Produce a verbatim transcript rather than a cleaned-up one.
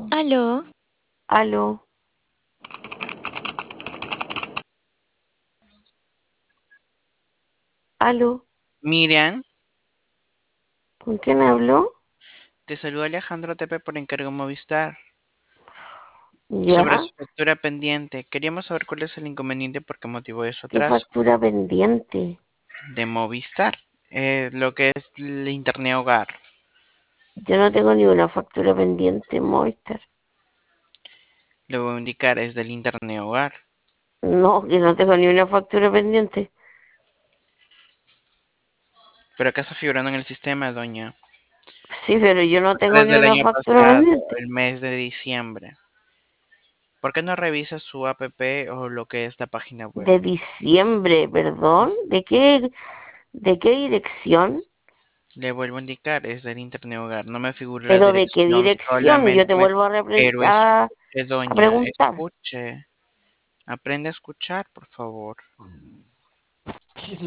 Aló, Aló, aló, Miriam, ¿con quién habló? te saluda Alejandro Tepe por encargo Movistar. Sobre ¿Ya? su factura pendiente, queríamos saber cuál es el inconveniente por qué motivó de su ¿Qué atraso. factura pendiente? De Movistar, eh, lo que es el internet hogar. Yo no tengo ni una factura pendiente, Movistar. Le voy a indicar, es del internet hogar. No, que no tengo ni una factura pendiente. Pero acá está figurando en el sistema, doña. Sí, pero yo no tengo ni Desde el una año factura pasado, pendiente. el mes de diciembre. ¿Por qué no revisa su app o lo que es la página web? De diciembre, perdón. ¿De qué, de qué dirección? Le vuelvo a indicar, es del internet hogar. No me figura la ¿Pero de qué dirección, dirección? Yo solamente te me... vuelvo a, repre- Pero a, escuche, a doña, preguntar. escuche. Aprende a escuchar, por favor.